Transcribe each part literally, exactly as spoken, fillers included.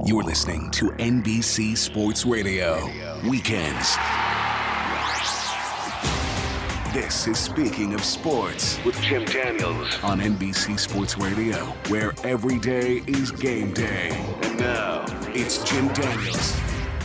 You're listening to N B C Sports Radio. Weekends. This is Speaking of Sports with Jim Daniels on N B C Sports Radio, where every day is game day. And now, it's Jim Daniels.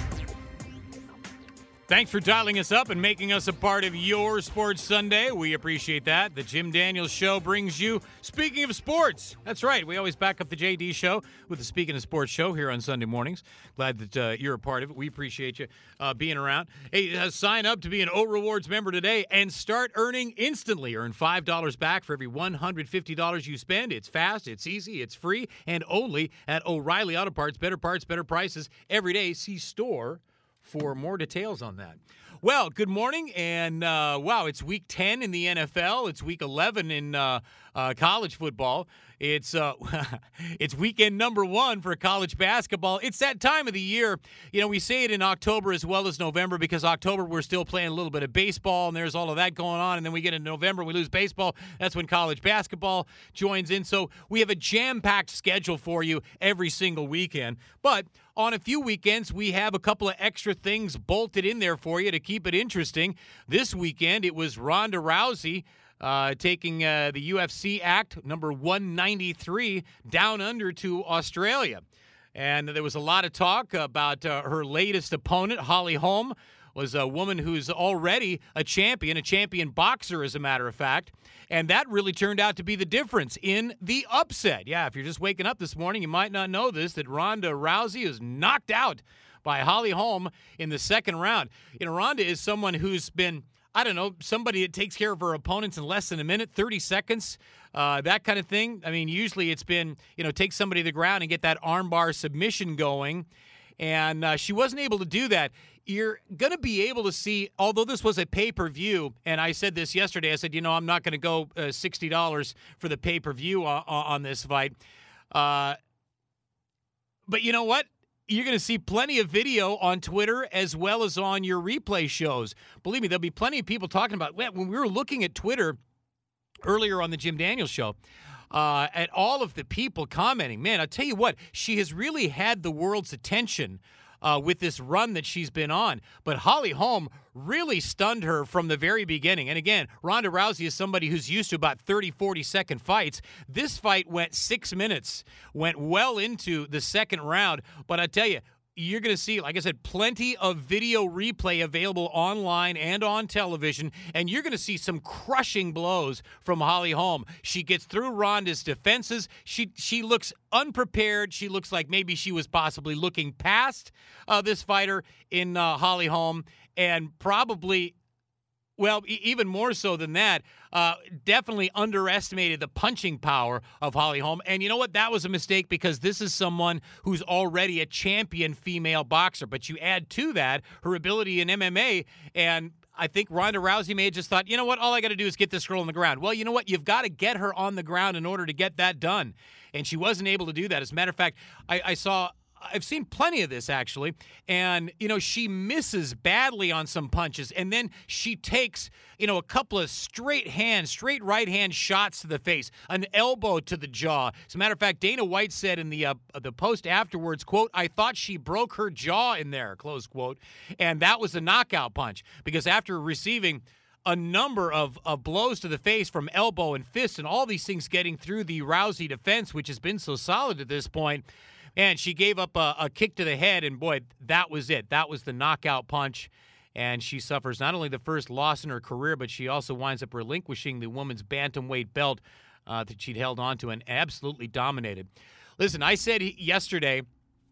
Thanks for dialing us up and making us a part of your Sports Sunday. We appreciate that. The Jim Daniels Show brings you Speaking of Sports. That's right. We always back up the J D Show with the Speaking of Sports show here on Sunday mornings. Glad that uh, you're a part of it. We appreciate you uh, being around. Hey, uh, sign up to be an O Rewards member today and start earning instantly. Earn five dollars back for every one hundred fifty dollars you spend. It's fast, it's easy, it's free, and only at O'Reilly Auto Parts. Better parts, better prices every day. See store for more details on that. Well, good morning, and uh, wow, it's week ten in the N F L. It's week eleven in uh, uh, college football. It's uh, it's weekend number one for college basketball. It's that time of the year. You know, we say it in October as well as November because October we're still playing a little bit of baseball, and there's all of that going on. And then we get into November, we lose baseball. That's when college basketball joins in. So we have a jam-packed schedule for you every single weekend. But on a few weekends, we have a couple of extra things bolted in there for you to keep it interesting. This weekend, it was Ronda Rousey uh, taking uh, the U F C Act number one ninety-three down under to Australia. And there was a lot of talk about uh, her latest opponent, Holly Holm, was a woman who's already a champion, a champion boxer, as a matter of fact. And that really turned out to be the difference in the upset. Yeah, if you're just waking up this morning, you might not know this, that Ronda Rousey is knocked out by Holly Holm in the second round. You know, Ronda is someone who's been, I don't know, somebody that takes care of her opponents in less than a minute, thirty seconds, uh, that kind of thing. I mean, usually it's been, you know, take somebody to the ground and get that armbar submission going. And uh, she wasn't able to do that. You're going to be able to see, although this was a pay-per-view, and I said this yesterday, I said, you know, I'm not going to go uh, sixty dollars for the pay-per-view on, on this fight. Uh, but you know what? You're going to see plenty of video on Twitter as well as on your replay shows. Believe me, there'll be plenty of people talking about, when we were looking at Twitter earlier on the Jim Daniels Show, Uh, at all of the people commenting, man, I'll tell you what, she has really had the world's attention uh, with this run that she's been on. But Holly Holm really stunned her from the very beginning. And again, Ronda Rousey is somebody who's used to about thirty, forty-second fights. This fight went six minutes, went well into the second round. But I tell you, you're going to see, like I said, plenty of video replay available online and on television, and you're going to see some crushing blows from Holly Holm. She gets through Ronda's defenses. She she looks unprepared. She looks like maybe she was possibly looking past uh, this fighter in uh, Holly Holm, and probably, well, e- even more so than that, uh, definitely underestimated the punching power of Holly Holm. And you know what? That was a mistake because this is someone who's already a champion female boxer. But you add to that her ability in M M A, and I think Ronda Rousey may have just thought, you know what? All I got to do is get this girl on the ground. Well, you know what? You've got to get her on the ground in order to get that done. And she wasn't able to do that. As a matter of fact, I, I saw... I've seen plenty of this, actually, and, you know, she misses badly on some punches, and then she takes, you know, a couple of straight hand, straight right-hand shots to the face, an elbow to the jaw. As a matter of fact, Dana White said in the uh, the post afterwards, quote, "I thought she broke her jaw in there," close quote, and that was a knockout punch, because after receiving a number of, of blows to the face from elbow and fist and all these things getting through the Rousey defense, which has been so solid at this point, and she gave up a, a kick to the head, and boy, that was it. That was the knockout punch, and she suffers not only the first loss in her career, but she also winds up relinquishing the women's bantamweight belt uh, that she'd held on to and absolutely dominated. Listen, I said yesterday,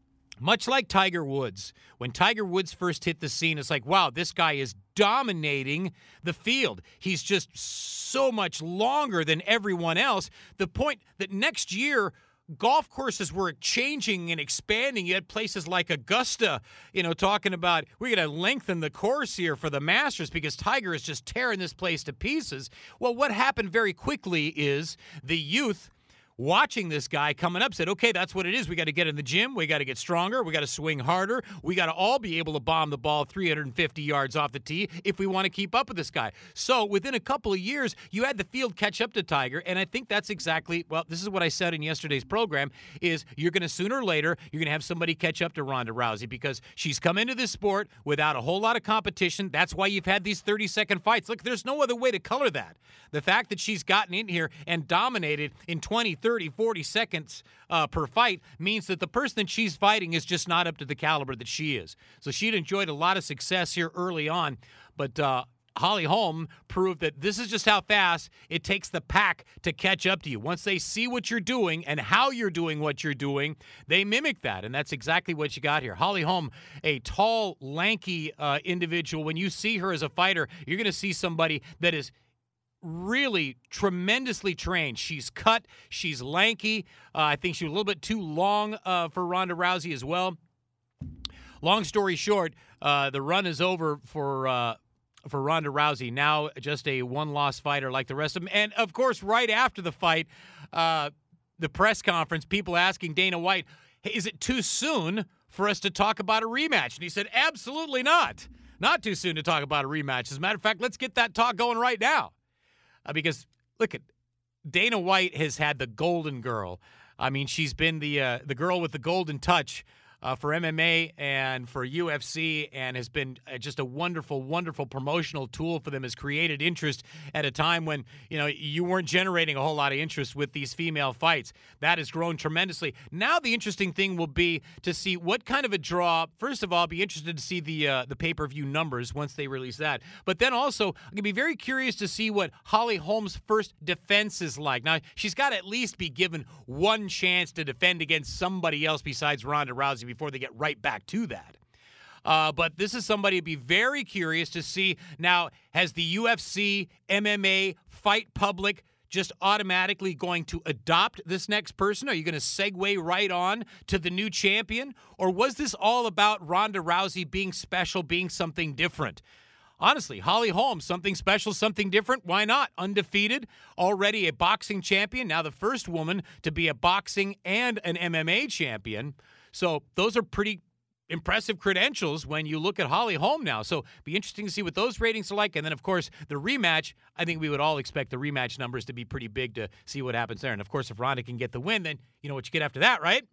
much like Tiger Woods, when Tiger Woods first hit the scene, it's like, wow, this guy is dominating the field. He's just so much longer than everyone else. The point that next year, golf courses were changing and expanding. You had places like Augusta, you know, talking about we're going to lengthen the course here for the Masters because Tiger is just tearing this place to pieces. Well, what happened very quickly is the youth watching this guy coming up said, okay, that's what it is. We got to get in the gym. We got to get stronger. We got to swing harder. We got to all be able to bomb the ball three hundred fifty yards off the tee if we want to keep up with this guy. So within a couple of years, you had the field catch up to Tiger, and I think that's exactly, well, this is what I said in yesterday's program, is you're going to sooner or later, you're going to have somebody catch up to Ronda Rousey because she's come into this sport without a whole lot of competition. That's why you've had these thirty-second fights. Look, there's no other way to color that. The fact that she's gotten in here and dominated in twenty, thirty, forty seconds uh, per fight means that the person that she's fighting is just not up to the caliber that she is. So she'd enjoyed a lot of success here early on, but uh, Holly Holm proved that this is just how fast it takes the pack to catch up to you. Once they see what you're doing and how you're doing what you're doing, they mimic that, and that's exactly what you got here. Holly Holm, a tall, lanky uh, individual. When you see her as a fighter, you're going to see somebody that is really tremendously trained. She's cut. She's lanky. Uh, I think she was a little bit too long uh, for Ronda Rousey as well. Long story short, uh, the run is over for uh, for Ronda Rousey. Now just a one-loss fighter like the rest of them. And, of course, right after the fight, uh, the press conference, people asking Dana White, hey, is it too soon for us to talk about a rematch? And he said, absolutely not. Not too soon to talk about a rematch. As a matter of fact, let's get that talk going right now. Uh, because, look, at Dana White has had the golden girl. I mean, she's been the uh, the girl with the golden touch uh, for M M A and for U F C, and has been uh, just a wonderful, wonderful promotional tool for them. Has created interest at a time when, you know, you weren't generating a whole lot of interest with these female fights. That has grown tremendously. Now the interesting thing will be to see what kind of a draw. First of all, I'll be interested to see the uh, the pay-per-view numbers once they release that. But then also, I'm going to be very curious to see what Holly Holm's first defense is like. Now, she's got to at least be given one chance to defend against somebody else besides Ronda Rousey before they get right back to that. Uh, but this is somebody to be very curious to see. Now, has the U F C, M M A, fight public just automatically going to adopt this next person? Are you going to segue right on to the new champion? Or was this all about Ronda Rousey being special, being something different? Honestly, Holly Holm, something special, something different. Why not? Undefeated, already a boxing champion, now the first woman to be a boxing and an M M A champion. So those are pretty impressive credentials when you look at Holly Holm now. So be interesting to see what those ratings are like. And then, of course, the rematch, I think we would all expect the rematch numbers to be pretty big to see what happens there. And, of course, if Ronda can get the win, then you know what you get after that, right?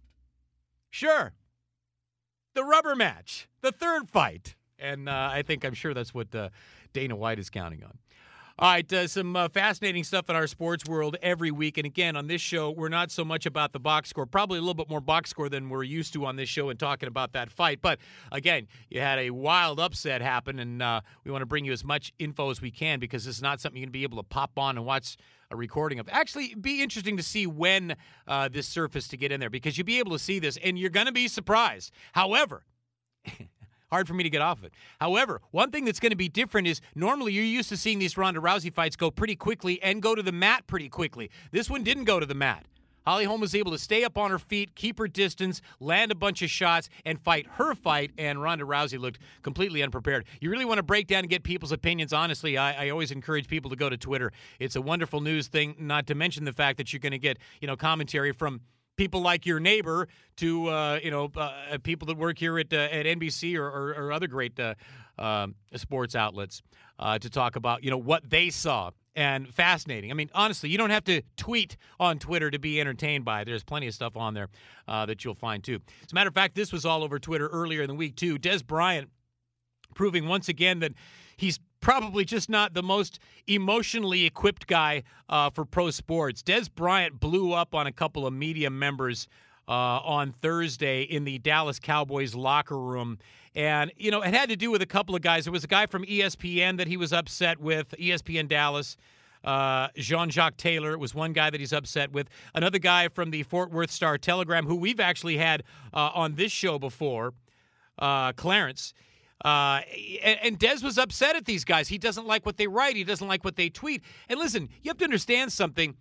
Sure. The rubber match, the third fight. And uh, I think I'm sure that's what uh, Dana White is counting on. All right, uh, some uh, fascinating stuff in our sports world every week. And again, on this show, we're not so much about the box score, probably a little bit more box score than we're used to on this show and talking about that fight. But again, you had a wild upset happen, and uh, we want to bring you as much info as we can because this is not something you're going to be able to pop on and watch a recording of. Actually, it'd be interesting to see when uh, this surfaced to get in there because you'll be able to see this, and you're going to be surprised. However, hard for me to get off of it. However, one thing that's going to be different is normally you're used to seeing these Ronda Rousey fights go pretty quickly and go to the mat pretty quickly. This one didn't go to the mat. Holly Holm was able to stay up on her feet, keep her distance, land a bunch of shots, and fight her fight, and Ronda Rousey looked completely unprepared. You really want to break down and get people's opinions. Honestly, I, I always encourage people to go to Twitter. It's a wonderful news thing, not to mention the fact that you're going to get, you know, commentary from people like your neighbor to, uh, you know, uh, people that work here at uh, at N B C or, or, or other great uh, uh, sports outlets uh, to talk about, you know, what they saw. And fascinating. I mean, honestly, you don't have to tweet on Twitter to be entertained by it. There's plenty of stuff on there uh, that you'll find, too. As a matter of fact, this was all over Twitter earlier in the week, too. Des Bryant proving once again that he's probably just not the most emotionally equipped guy uh, for pro sports. Des Bryant blew up on a couple of media members uh, on Thursday in the Dallas Cowboys locker room. And, you know, it had to do with a couple of guys. There was a guy from E S P N that he was upset with, E S P N Dallas. Uh, Jean-Jacques Taylor was one guy that he's upset with. Another guy from the Fort Worth Star-Telegram, who we've actually had uh, on this show before, uh, Clarence. Uh, and, and Des was upset at these guys. He doesn't like what they write. He doesn't like what they tweet. And listen, you have to understand something.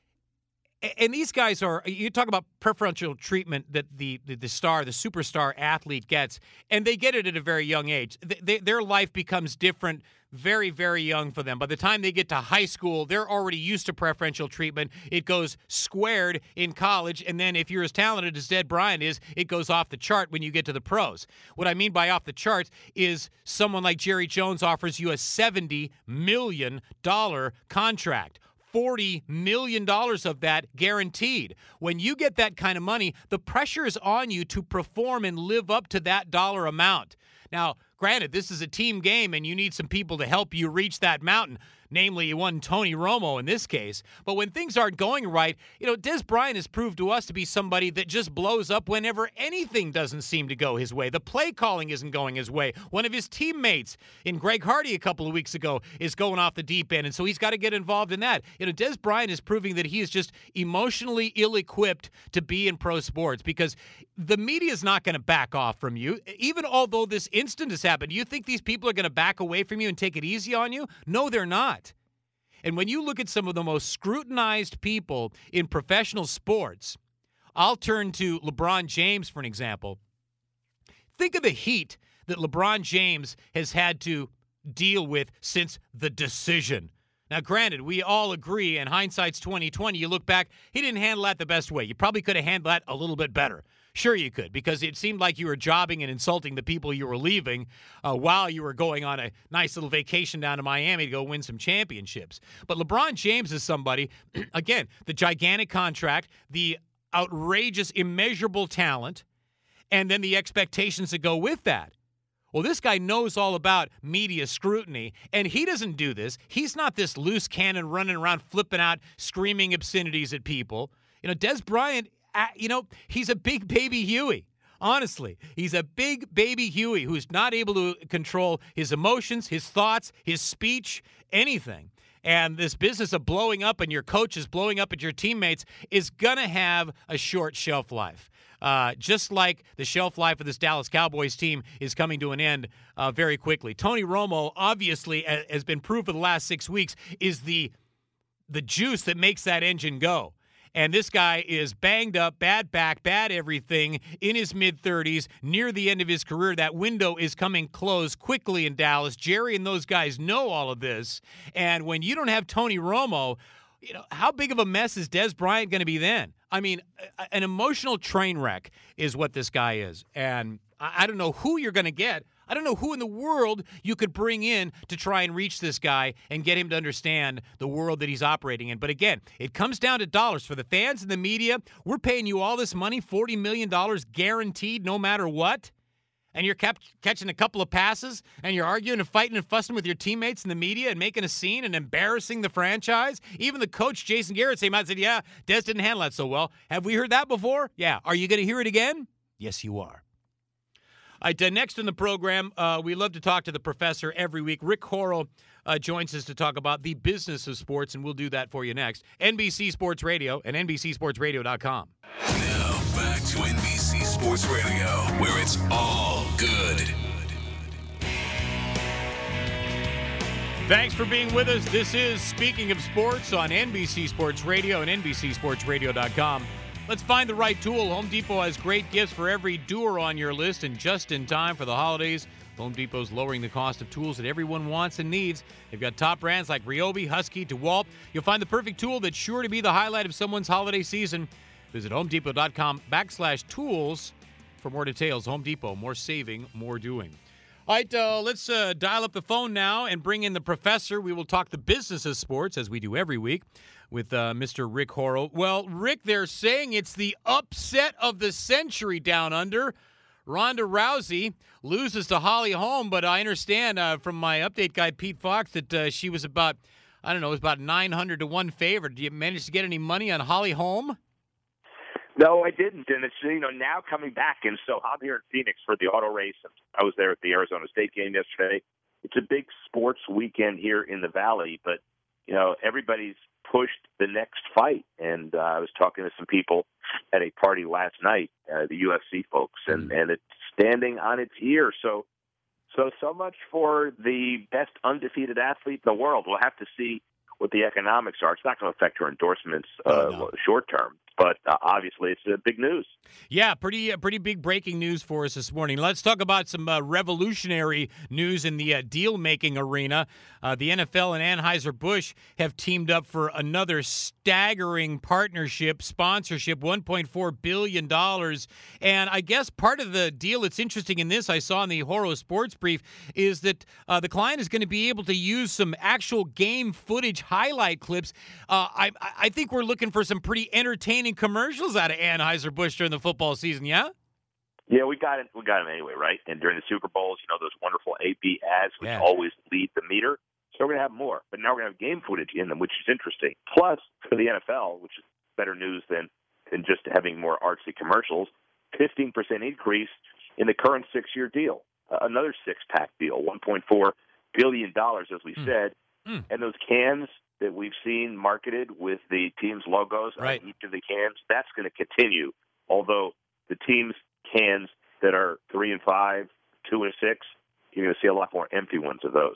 And these guys are, you talk about preferential treatment that the, the, the star, the superstar athlete gets, and they get it at a very young age. They, they, their life becomes different very, very young for them. By the time they get to high school, they're already used to preferential treatment. It goes squared in college, and then if you're as talented as Des Bryant is, it goes off the chart when you get to the pros. What I mean by off the charts is someone like Jerry Jones offers you a seventy million dollars contract. forty million dollars of that guaranteed. When you get that kind of money, the pressure is on you to perform and live up to that dollar amount. Now, granted, this is a team game, and you need some people to help you reach that mountain. Namely, one Tony Romo in this case. But when things aren't going right, you know, Des Bryant has proved to us to be somebody that just blows up whenever anything doesn't seem to go his way. The play calling isn't going his way. One of his teammates in Greg Hardy a couple of weeks ago is going off the deep end, and so he's got to get involved in that. You know, Des Bryant is proving that he is just emotionally ill-equipped to be in pro sports because the media is not going to back off from you. Even although this instant has happened, do you think these people are going to back away from you and take it easy on you? No, they're not. And when you look at some of the most scrutinized people in professional sports, I'll turn to LeBron James for an example. Think of the heat that LeBron James has had to deal with since the decision. Now, granted, we all agree, and hindsight's twenty twenty, you look back, he didn't handle that the best way. You probably could have handled that a little bit better. Sure you could, because it seemed like you were jobbing and insulting the people you were leaving uh, while you were going on a nice little vacation down to Miami to go win some championships. But LeBron James is somebody, again, the gigantic contract, the outrageous, immeasurable talent, and then the expectations that go with that. Well, this guy knows all about media scrutiny, and he doesn't do this. He's not this loose cannon running around flipping out, screaming obscenities at people. You know, Des Bryant, you know, he's a big baby Huey. Honestly, he's a big baby Huey who's not able to control his emotions, his thoughts, his speech, anything. And this business of blowing up and your coach is blowing up at your teammates is going to have a short shelf life. Uh, just like the shelf life of this Dallas Cowboys team is coming to an end uh, very quickly. Tony Romo, obviously, has been proved for the last six weeks, is the the juice that makes that engine go. And this guy is banged up, bad back, bad everything, in his mid-thirties, near the end of his career. That window is coming close quickly in Dallas. Jerry and those guys know all of this. And when you don't have Tony Romo, you know, how big of a mess is Des Bryant going to be then? I mean, an emotional train wreck is what this guy is. And I don't know who you're going to get. I don't know who in the world you could bring in to try and reach this guy and get him to understand the world that he's operating in. But again, it comes down to dollars. For the fans and the media, we're paying you all this money, forty million dollars guaranteed no matter what. And you're kept catching a couple of passes, and you're arguing and fighting and fussing with your teammates in the media and making a scene and embarrassing the franchise. Even the coach, Jason Garrett, came out and said, yeah, Des didn't handle that so well. Have we heard that before? Yeah. Are you going to hear it again? Yes, you are. All right, uh, next in the program, uh, we love to talk to the professor every week. Rick Horrow uh, joins us to talk about the business of sports, and we'll do that for you next. N B C Sports Radio and N B C Sports Radio dot com. Now back to N B C Sports Radio, where it's all good. Thanks for being with us. This is Speaking of Sports on N B C Sports Radio and N B C Sports Radio dot com. Let's find the right tool. Home Depot has great gifts for every doer on your list, and just in time for the holidays, Home Depot's lowering the cost of tools that everyone wants and needs. They've got top brands like Ryobi, Husky, DeWalt. You'll find the perfect tool that's sure to be the highlight of someone's holiday season. Visit Home Depot dot com backslash tools for more details. Home Depot, more saving, more doing. All right, uh, let's uh, dial up the phone now and bring in the professor. We will talk the business of sports, as we do every week, with uh, Mister Rick Horrow. Well, Rick, they're saying it's the upset of the century down under. Ronda Rousey loses to Holly Holm, but I understand uh, from my update guy, Pete Fox, that uh, she was about, I don't know, it was about nine hundred to one favorite. Did you manage to get any money on Holly Holm? No, I didn't, and it's, you know, now coming back, and so I'm here in Phoenix for the auto race. I was there at the Arizona State game yesterday. It's a big sports weekend here in the Valley, but, you know, everybody's pushed the next fight, and uh, I was talking to some people at a party last night, uh, the U F C folks, and, and it's standing on its ear. So, so, so much for the best undefeated athlete in the world. We'll have to see what the economics are. It's not going to affect her endorsements uh, oh, no. short term. But uh, obviously, it's uh, big news. Yeah, pretty uh, pretty big breaking news for us this morning. Let's talk about some uh, revolutionary news in the uh, deal-making arena. Uh, the N F L and Anheuser-Busch have teamed up for another staggering partnership, sponsorship, one point four billion dollars. And I guess part of the deal that's interesting in this, I saw in the Horo Sports Brief, is that uh, the client is going to be able to use some actual game footage highlight clips. Uh, I, I think we're looking for some pretty entertaining commercials out of Anheuser-Busch during the football season, yeah? Yeah, we got it. We got them anyway, right? And during the Super Bowls, you know, those wonderful A B ads, which yeah. always lead the meter. So we're going to have more. But now we're going to have game footage in them, which is interesting. Plus, for the N F L, which is better news than, than just having more artsy commercials, fifteen percent increase in the current six-year deal. Uh, another six-pack deal, one point four billion dollars, as we mm. said. Mm. And those cans that we've seen marketed with the team's logos right. on each of the cans, that's going to continue. Although the team's cans that are three and five, two and six, you're going to see a lot more empty ones of those.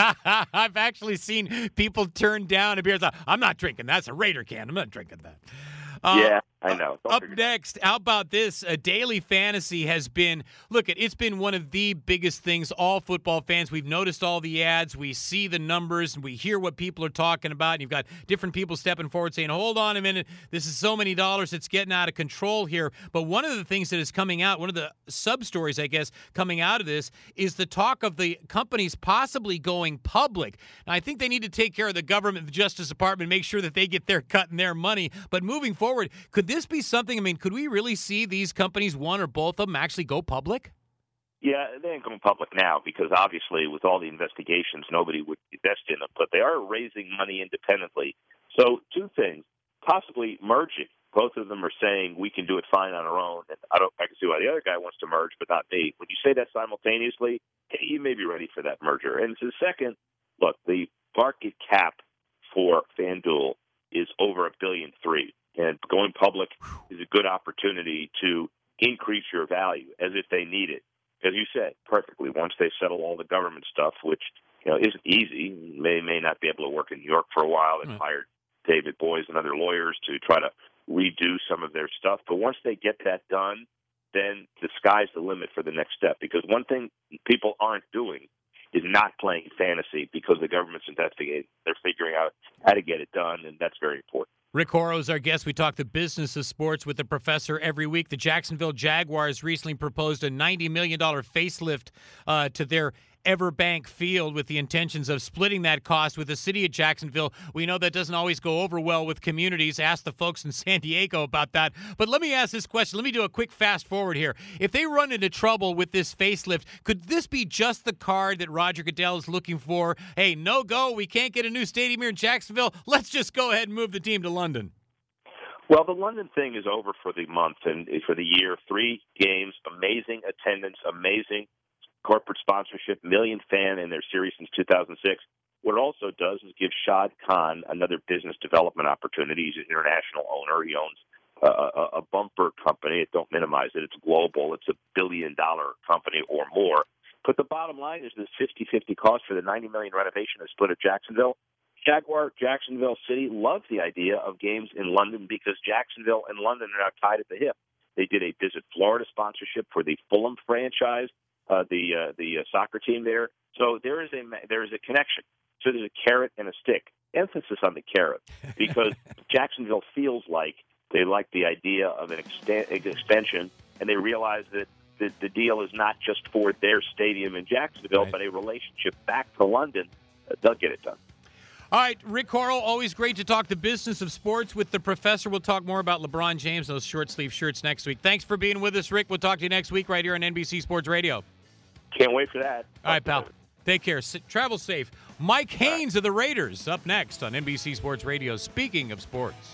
I've actually seen people turn down a beer. I'm not drinking. That's a Raider can. I'm not drinking that. Uh, yeah, I know. Don't up next, how about this? Uh, daily fantasy has been, look, it's been one of the biggest things all football fans. We've noticed all the ads. We see the numbers, and we hear what people are talking about. And you've got different people stepping forward saying, hold on a minute, this is so many dollars, it's getting out of control here. But one of the things that is coming out, one of the sub-stories, I guess, coming out of this is the talk of the companies possibly going public. Now, I think they need to take care of the government, the Justice Department, make sure that they get their cut and their money. But moving forward, Forward, could this be something? I mean, could we really see these companies, one or both of them, actually go public? Yeah, they ain't going public now because obviously with all the investigations, nobody would invest in them. But they are raising money independently. So two things, possibly merging. Both of them are saying we can do it fine on our own. And I don't. I can see why the other guy wants to merge, but not me. When you say that simultaneously, hey, you may be ready for that merger. And the second, look, the market cap for FanDuel is over a billion three. And going public is a good opportunity to increase your value as if they need it. As you said, perfectly, once they settle all the government stuff, which you know isn't easy, may may not be able to work in New York for a while. They've mm. hired David Boies and other lawyers to try to redo some of their stuff. But once they get that done, then the sky's the limit for the next step. Because one thing people aren't doing is not playing fantasy because the government's investigating. They're figuring out how to get it done, and that's very important. Rick Horo is our guest. We talk the business of sports with the professor every week. The Jacksonville Jaguars recently proposed a ninety million dollars facelift uh, to their Everbank Field with the intentions of splitting that cost with the city of Jacksonville. We know that doesn't always go over well with communities. Ask the folks in San Diego about that. But let me ask this question. Let me do a quick fast forward here. If they run into trouble with this facelift, could this be just the card that Roger Goodell is looking for? Hey, no go. We can't get a new stadium here in Jacksonville. Let's just go ahead and move the team to London. Well, the London thing is over for the month and for the year. Three games, amazing attendance, amazing corporate sponsorship, million fan in their series since two thousand six. What it also does is give Shad Khan another business development opportunity. He's an international owner. He owns a, a, a bumper company. Don't minimize it. It's global. It's a billion-dollar company or more. But the bottom line is this fifty-fifty cost for the ninety million dollars renovation of split of Jacksonville. Jaguar, Jacksonville City loves the idea of games in London because Jacksonville and London are now tied at the hip. They did a Visit Florida sponsorship for the Fulham franchise. Uh, the uh, the uh, soccer team there. So there is a there is a connection. So there's a carrot and a stick. Emphasis on the carrot because Jacksonville feels like they like the idea of an exten- extension, and they realize that the, the deal is not just for their stadium in Jacksonville, right, but a relationship back to London. Uh, they'll get it done. All right, Rick Horo, always great to talk the business of sports with the professor. We'll talk more about LeBron James, those short-sleeve shirts next week. Thanks for being with us, Rick. We'll talk to you next week right here on N B C Sports Radio. Can't wait for that. All right, pal. Take care. S- travel safe. Mike Haynes right. of the Raiders up next on N B C Sports Radio. Speaking of sports.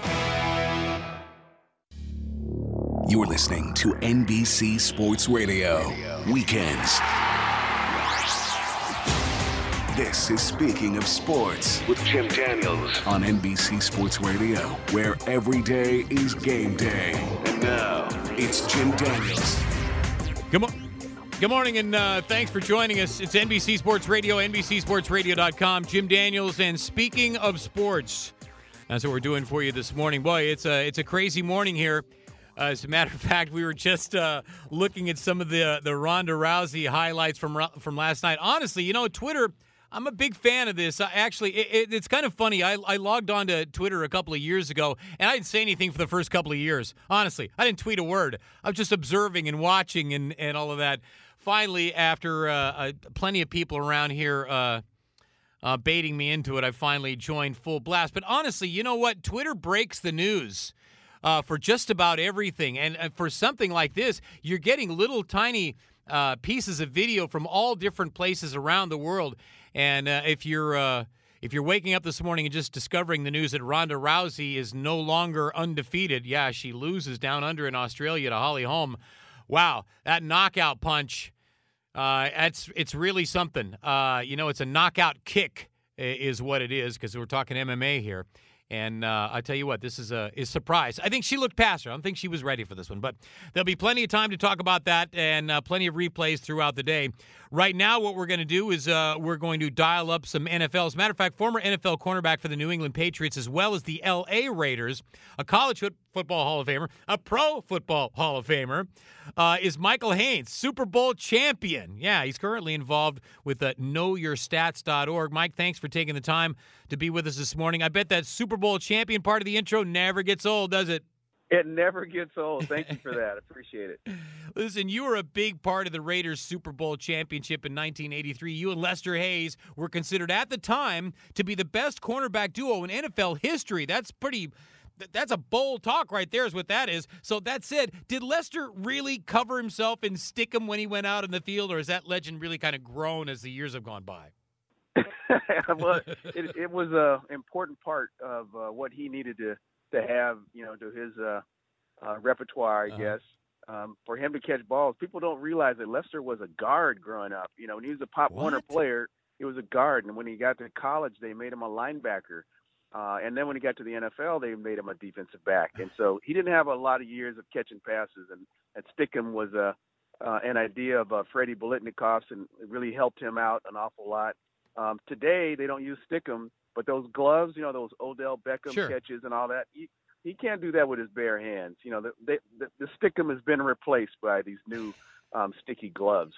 You're listening to N B C Sports Radio. Weekends. This is Speaking of Sports with Jim Daniels on N B C Sports Radio, where every day is game day. And now, it's Jim Daniels. Good morning. Good morning, and uh, thanks for joining us. It's N B C Sports Radio, N B C Sports Radio dot com. Jim Daniels, and speaking of sports, That's what we're doing for you this morning. Boy, it's a it's a crazy morning here. Uh, as a matter of fact, we were just uh, looking at some of the the Ronda Rousey highlights from from last night. Honestly, you know, Twitter, I'm a big fan of this. I, actually, it, it, it's kind of funny. I, I logged on to Twitter a couple of years ago, and I didn't say anything for the first couple of years. Honestly, I didn't tweet a word. I was just observing and watching and, and all of that. Finally, after uh, uh, plenty of people around here uh, uh, baiting me into it, I finally joined full blast. But honestly, you know what? Twitter breaks the news uh, for just about everything. And uh, for something like this, you're getting little tiny uh, pieces of video from all different places around the world. And uh, if you're uh, if you're waking up this morning and just discovering the news that Ronda Rousey is no longer undefeated, yeah, she loses down under in Australia to Holly Holm. Wow, that knockout punch, uh, it's, it's really something. Uh, you know, it's a knockout kick is what it is, because we're talking M M A here. And uh, I tell you what, this is a is surprise. I think she looked past her. I don't think she was ready for this one. But there'll be plenty of time to talk about that and uh, plenty of replays throughout the day. Right now, what we're going to do is uh, we're going to dial up some N F L. As a matter of fact, former N F L cornerback for the New England Patriots as well as the L A Raiders, a college football Hall of Famer, a pro football Hall of Famer, uh, is Michael Haynes, Super Bowl champion. Yeah, he's currently involved with uh, know your stats dot org. Mike, thanks for taking the time to be with us this morning. I bet that Super Bowl champion part of the intro never gets old, does it? It never gets old. Thank you for that. I appreciate it. Listen, you were a big part of the Raiders' Super Bowl championship in nineteen eighty-three. You and Lester Hayes were considered at the time to be the best cornerback duo in N F L history. That's pretty – that's a bold talk right there is what that is. So that said, did Lester really cover himself and stick him when he went out in the field, or has that legend really kind of grown as the years have gone by? Well, it, it was an important part of uh, what he needed to, to have, you know, to his uh, uh, repertoire, I uh-huh. guess, um, for him to catch balls. People don't realize that Lester was a guard growing up. You know, when he was a Pop what? Warner player, he was a guard. And when he got to college, they made him a linebacker. Uh, and then when he got to the N F L, they made him a defensive back. And so he didn't have a lot of years of catching passes. And, and Stickum was a, uh, an idea of uh, Freddie Bolitnikoff's, and it really helped him out an awful lot. Um, today, they don't use Stickum, but those gloves, you know, those Odell Beckham sure. catches and all that, he, he can't do that with his bare hands. You know, the, the, the, the Stickum has been replaced by these new um, sticky gloves.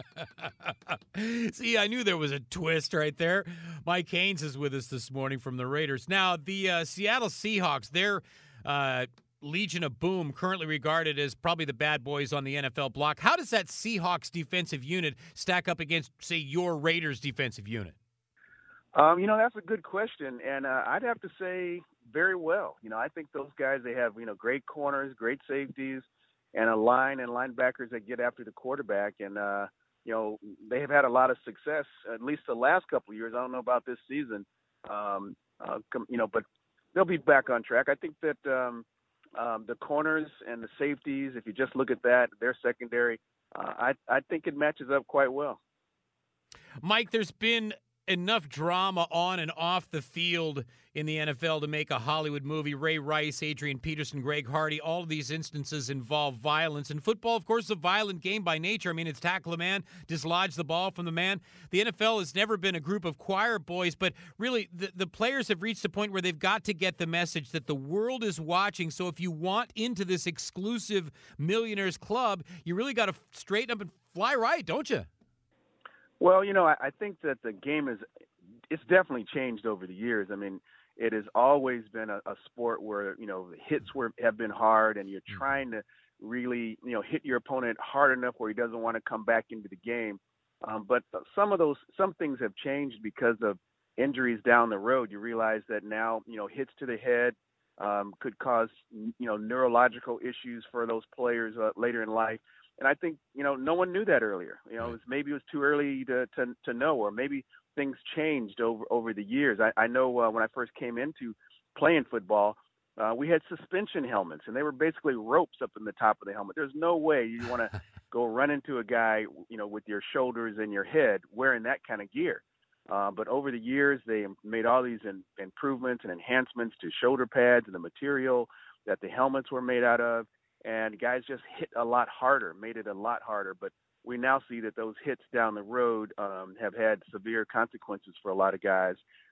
See, I knew there was a twist right there. Mike Haynes is with us this morning from the Raiders. Now, the uh, Seattle Seahawks, their uh, Legion of Boom, currently regarded as probably the bad boys on the N F L block. How does that Seahawks defensive unit stack up against, say, your Raiders defensive unit? Um, you know, that's a good question, and uh, I'd have to say very well. You know, I think those guys, they have, you know, great corners, great safeties, and a line and linebackers that get after the quarterback. And, uh, you know, they have had a lot of success, at least the last couple of years. I don't know about this season, um, uh, you know, but they'll be back on track. I think that um, um, the corners and the safeties, if you just look at that, their secondary, uh, I, I think it matches up quite well. Mike, there's been enough drama on and off the field in the N F L to make a Hollywood movie. Ray Rice, Adrian Peterson, Greg Hardy, all of these instances involve violence. And football, of course, is a violent game by nature. I mean, it's tackle a man, dislodge the ball from the man. The N F L has never been a group of choir boys, but really the, the players have reached a point where they've got to get the message that the world is watching. So if you want into this exclusive millionaires club, you really got to straighten up and fly right, don't you? Well, you know, I, I think that the game is it's definitely changed over the years. I mean, it has always been a, a sport where, you know, the hits were have been hard, and you're trying to really, you know, hit your opponent hard enough where he doesn't want to come back into the game. Um, but some of those, some things have changed because of injuries down the road. You realize that now, you know, hits to the head um, could cause, you know, neurological issues for those players uh, later in life. And I think, you know, no one knew that earlier. You know, it was, maybe it was too early to, to, to know, or maybe things changed over, over the years. I, I know uh, when I first came into playing football, uh, we had suspension helmets, and they were basically ropes up in the top of the helmet. There's no way you want to go run into a guy, you know, with your shoulders and your head wearing that kind of gear. Uh, but over the years, they made all these in, improvements and enhancements to shoulder pads and the material that the helmets were made out of. And guys just hit a lot harder, made it a lot harder. But we now see that those hits down the road um, have had severe consequences for a lot of guys.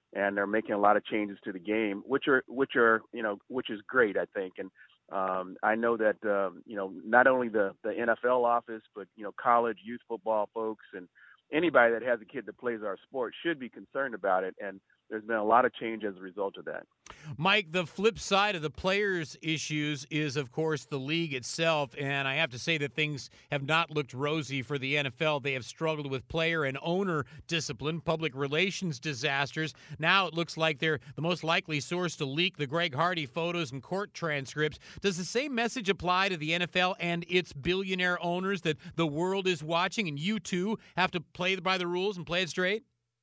and they're making a lot of changes to the game, which are which are you know which is great, I think. And um, I know that um, you know not only the the N F L office, but you know college youth football folks and anybody that has a kid that plays our sport should be concerned about it. And there's been a lot of change as a result of that. Mike, the flip side of the players' issues is, of course, the league itself. And I have to say that things have not looked rosy for the N F L. They have struggled with player and owner discipline, public relations disasters. Now it looks like they're the most likely source to leak the Greg Hardy photos and court transcripts. Does the same message apply to the N F L and its billionaire owners, that the world is watching and you too have to play by the rules and play it straight?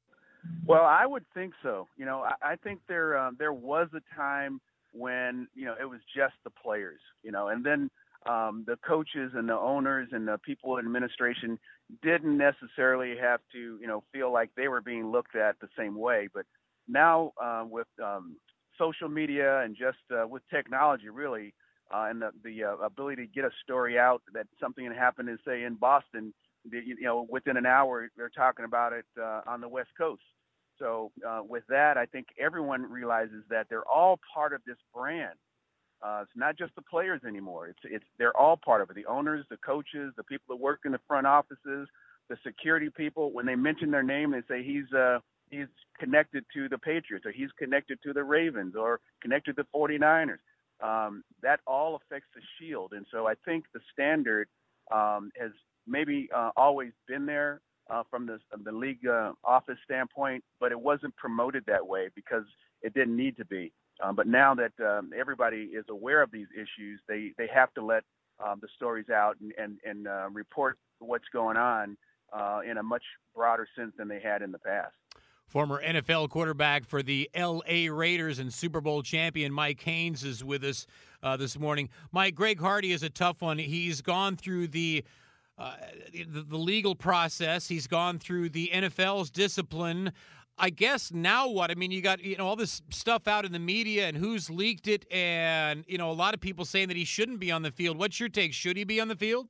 Well, I would think so. You know, I, I think there um, there was a time when, you know, it was just the players, you know, and then um, the coaches and the owners and the people in administration didn't necessarily have to, you know, feel like they were being looked at the same way. But now uh, with um, social media and just uh, with technology, really, uh, and the, the uh, ability to get a story out that something had happened, in, say, in Boston, you know, within an hour, they're talking about it uh, on the West Coast. So uh, with that, I think everyone realizes that they're all part of this brand. Uh, it's not just the players anymore. It's it's they're all part of it. The owners, the coaches, the people that work in the front offices, the security people. When they mention their name, they say he's uh, he's connected to the Patriots, or he's connected to the Ravens, or connected to the forty-niners. Um, that all affects the Shield. And so I think the standard um, has maybe uh, always been there uh, from the, the league uh, office standpoint, but it wasn't promoted that way because it didn't need to be. Um, but now that um, everybody is aware of these issues, they, they have to let um, the stories out and, and, and uh, report what's going on uh, in a much broader sense than they had in the past. Former N F L quarterback for the L A Raiders and Super Bowl champion Mike Haynes is with us uh, this morning. Mike, Greg Hardy is a tough one. He's gone through the Uh, the, the legal process. He's gone through the N F L's discipline. I guess now what? I mean, you got you know all this stuff out in the media and who's leaked it, and you know a lot of people saying that he shouldn't be on the field. What's your take? Should he be on the field?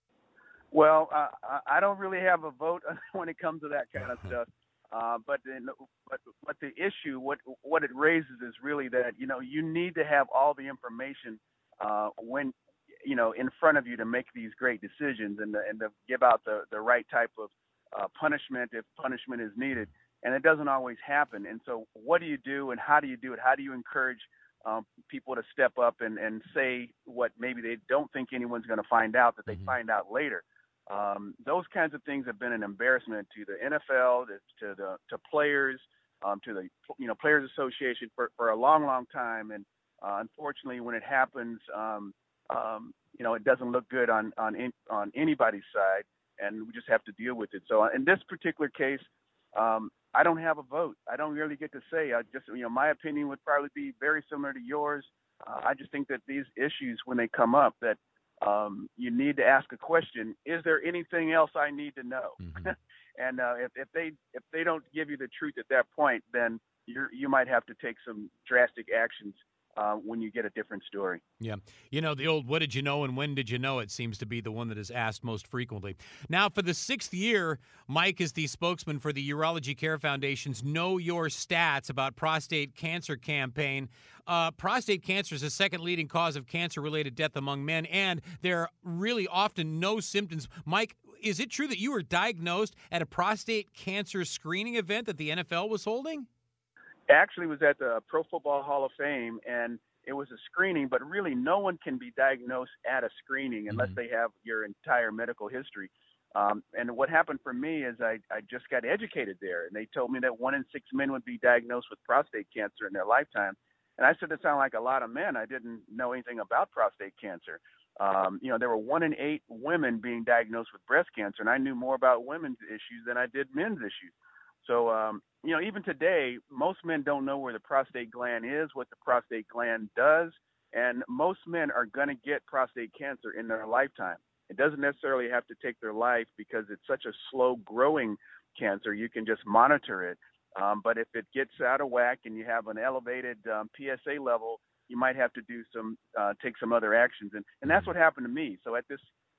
Well, uh, I don't really have a vote when it comes to that kind of stuff. Uh, but, in, but but the issue, what what it raises is really that you know you need to have all the information uh, when. you know, in front of you to make these great decisions and to, and to give out the, the right type of uh, punishment if punishment is needed. And it doesn't always happen. And so what do you do and how do you do it? How do you encourage um, people to step up and, and say what maybe they don't think anyone's going to find out that they mm-hmm. find out later? Um, those kinds of things have been an embarrassment to the N F L, to, to the to players, um, to the you know Players Association for, for a long, long time. And uh, unfortunately, when it happens, um, Um, you know, it doesn't look good on on in, on anybody's side, and we just have to deal with it. So in this particular case, um, I don't have a vote. I don't really get to say. I just, you know, my opinion would probably be very similar to yours. Uh, I just think that these issues, when they come up, that um, you need to ask a question: is there anything else I need to know? Mm-hmm. and uh, if, if they if they don't give you the truth at that point, then you you might have to take some drastic actions. Uh, when you get a different story. Yeah. You know, the old what did you know and when did you know it seems to be the one that is asked most frequently. Now, for the sixth year, Mike is the spokesman for the Urology Care Foundation's Know Your Stats about prostate cancer campaign. Uh, prostate cancer is the second leading cause of cancer-related death among men, and there are really often no symptoms. Mike, is it true that you were diagnosed at a prostate cancer screening event that the N F L was holding? Actually was at the Pro Football Hall of Fame, and it was a screening, but really no one can be diagnosed at a screening unless mm-hmm. they have your entire medical history. Um, and what happened for me is I, I just got educated there, and they told me that one in six men would be diagnosed with prostate cancer in their lifetime. And I said, that sounded like a lot of men. I didn't know anything about prostate cancer. Um, you know, there were one in eight women being diagnosed with breast cancer, and I knew more about women's issues than I did men's issues. So, um, you know, even today, most men don't know where the prostate gland is, what the prostate gland does, and most men are going to get prostate cancer in their lifetime. It doesn't necessarily have to take their life because it's such a slow-growing cancer. You can just monitor it. Um, but if it gets out of whack and you have an elevated um, P S A level, you might have to do some, uh, take some other actions. And, and that's what happened to me. So at this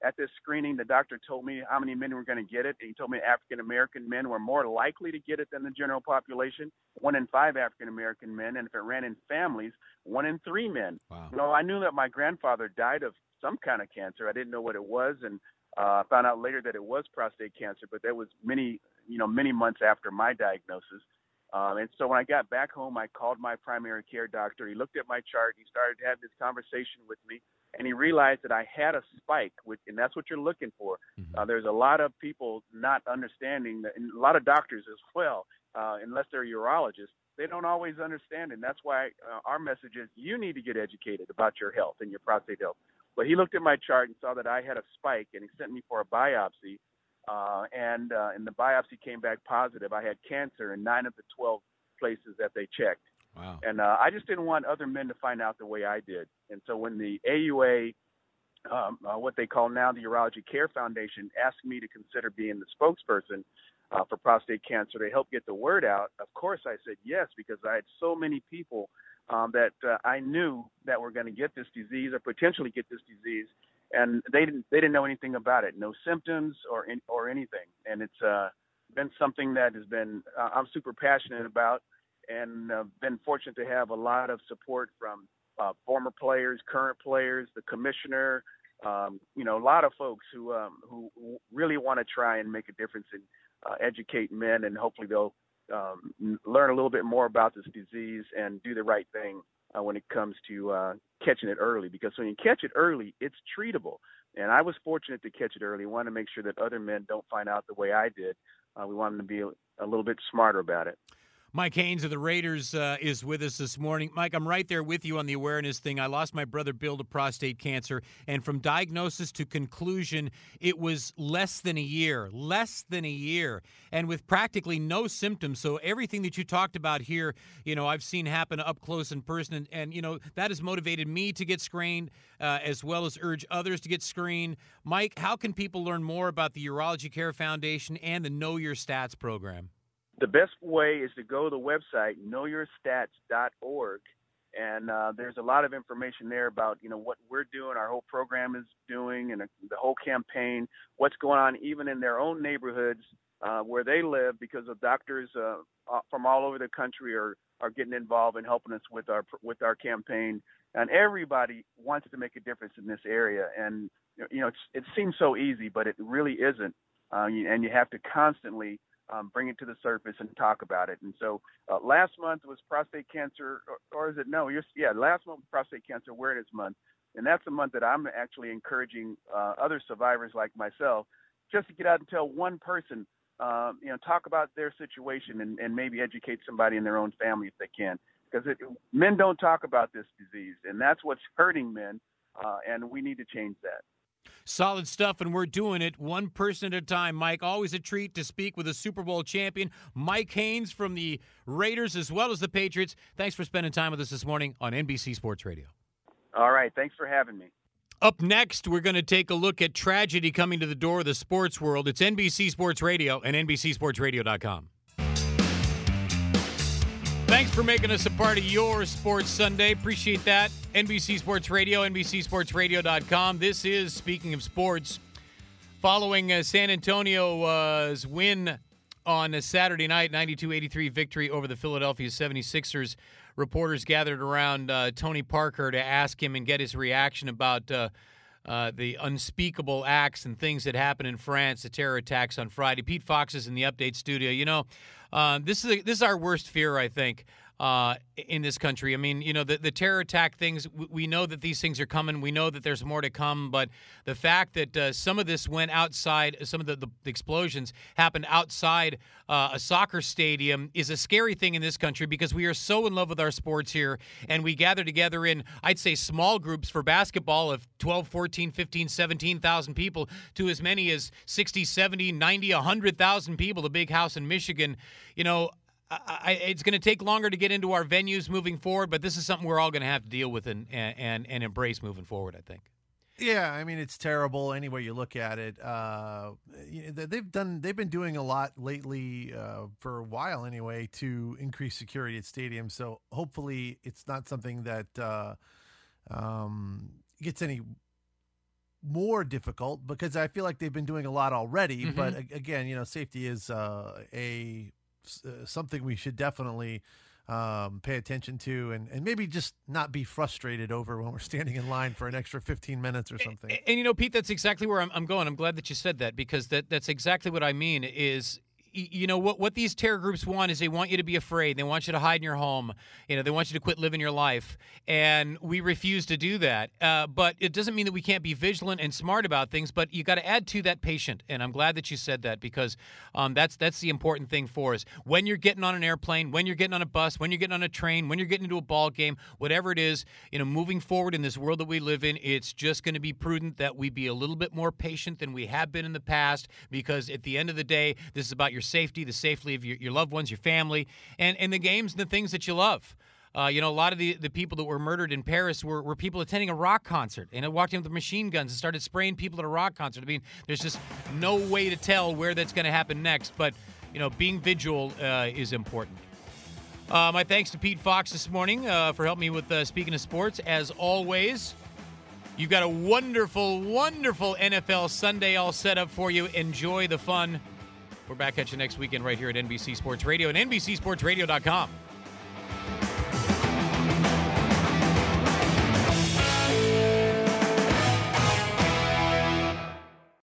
at this screening, the doctor told me how many men were going to get it. And he told me African American men were more likely to get it than the general population. One in five African American men, and if it ran in families, one in three men. Wow. You know, I knew that my grandfather died of some kind of cancer. I didn't know what it was, and I uh, found out later that it was prostate cancer. But that was many, you know, many months after my diagnosis. Um, and so when I got back home, I called my primary care doctor. He looked at my chart. He started to have this conversation with me, and he realized that I had a spike, which, and that's what you're looking for. Mm-hmm. Uh, there's a lot of people not understanding that, and a lot of doctors as well, uh, unless they're urologists, they don't always understand. And that's why uh, our message is you need to get educated about your health and your prostate health. But he looked at my chart and saw that I had a spike, and he sent me for a biopsy. Uh, and uh, and the biopsy came back positive. I had cancer in nine of the twelve places that they checked. Wow. And uh, I just didn't want other men to find out the way I did. And so when the A U A, um, uh, what they call now the Urology Care Foundation, asked me to consider being the spokesperson uh, for prostate cancer to help get the word out, of course I said yes, because I had so many people um, that uh, I knew that were going to get this disease or potentially get this disease. And they didn't they didn't know anything about it, no symptoms or in, or anything. And it's uh, been something that has been uh, I'm super passionate about, and uh, been fortunate to have a lot of support from uh, former players, current players, the commissioner, um, you know, a lot of folks who um, who really want to try and make a difference and uh, educate men, and hopefully they'll um, learn a little bit more about this disease and do the right thing Uh, when it comes to uh, catching it early, because when you catch it early, it's treatable. And I was fortunate to catch it early. Want to make sure that other men don't find out the way I did. Uh, we want them to be a, a little bit smarter about it. Mike Haynes of the Raiders uh, is with us this morning. Mike, I'm right there with you on the awareness thing. I lost my brother Bill to prostate cancer, and from diagnosis to conclusion, it was less than a year, less than a year, and with practically no symptoms. So everything that you talked about here, you know, I've seen happen up close in person, and, and you know, that has motivated me to get screened, uh, as well as urge others to get screened. Mike, how can people learn more about the Urology Care Foundation and the Know Your Stats program? The best way is to go to the website, know your stats dot org, and uh, there's a lot of information there about, you know, what we're doing, our whole program is doing, and the whole campaign, what's going on even in their own neighborhoods uh, where they live, because of doctors uh, from all over the country are, are getting involved and helping us with our with our campaign. And everybody wants to make a difference in this area. And, you know, it's, it seems so easy, but it really isn't. Uh, and you have to constantly Um, bring it to the surface and talk about it. And so uh, last month was prostate cancer, or, or is it? No, you're, yeah, last month was prostate cancer awareness month. And that's a month that I'm actually encouraging uh, other survivors like myself just to get out and tell one person, uh, you know, talk about their situation and, and maybe educate somebody in their own family if they can. Because men don't talk about this disease, and that's what's hurting men, uh, and we need to change that. Solid stuff, and we're doing it one person at a time. Mike, always a treat to speak with a Super Bowl champion, Mike Haynes from the Raiders as well as the Patriots. Thanks for spending time with us this morning on N B C Sports Radio. All right. Thanks for having me. Up next, we're going to take a look at tragedy coming to the door of the sports world. It's N B C Sports Radio and N B C Sports Radio dot com. Thanks for making us a part of your Sports Sunday. Appreciate that. N B C Sports Radio, N B C Sports Radio dot com. This is Speaking of Sports. Following uh, San Antonio's win on a Saturday night, ninety-two eighty-three victory over the Philadelphia seventy-sixers, reporters gathered around uh, Tony Parker to ask him and get his reaction about uh, uh, the unspeakable acts and things that happened in France, the terror attacks on Friday. Pete Fox is in the Update studio. You know, uh, this is a, this is our worst fear, I think, uh, in this country. I mean, you know, the, the terror attack things, we know that these things are coming. We know that there's more to come. But the fact that uh, some of this went outside, some of the, the explosions happened outside uh, a soccer stadium is a scary thing in this country, because we are so in love with our sports here. And we gather together in, I'd say, small groups for basketball of twelve, fourteen, fifteen, seventeen thousand people to as many as sixty, seventy, ninety, one hundred thousand people, the big house in Michigan. You know, I, it's going to take longer to get into our venues moving forward, but this is something we're all going to have to deal with and, and, and embrace moving forward, I think. Yeah, I mean, it's terrible any way you look at it. Uh, they've done, they've been doing a lot lately uh, for a while anyway to increase security at stadiums. So hopefully it's not something that uh, um, gets any more difficult because I feel like they've been doing a lot already. Mm-hmm. But again, you know, safety is uh, a uh, something we should definitely um, pay attention to, and, and maybe just not be frustrated over when we're standing in line for an extra fifteen minutes or something. And, and you know, Pete, that's exactly where I'm, I'm going. I'm glad that you said that, because that that's exactly what I mean is, you know, what what these terror groups want is they want you to be afraid. They want you to hide in your home. You know, they want you to quit living your life. And we refuse to do that. Uh, but it doesn't mean that we can't be vigilant and smart about things. But you got to add to that patient. And I'm glad that you said that, because um, that's that's the important thing for us. When you're getting on an airplane, when you're getting on a bus, when you're getting on a train, when you're getting into a ball game, whatever it is, you know, moving forward in this world that we live in, it's just going to be prudent that we be a little bit more patient than we have been in the past, because at the end of the day, this is about your safety, the safety of your, your loved ones, your family, and, and the games and the things that you love. Uh, you know, a lot of the, the people that were murdered in Paris were, were people attending a rock concert, and they walked in with machine guns and started spraying people at a rock concert. I mean, there's just no way to tell where that's going to happen next, but, you know, being vigilant uh, is important. Uh, my thanks to Pete Fox this morning uh, for helping me with uh, Speaking of Sports. As always, you've got a wonderful, wonderful N F L Sunday all set up for you. Enjoy the fun. We're back at you next weekend right here at N B C Sports Radio and N B C Sports Radio dot com.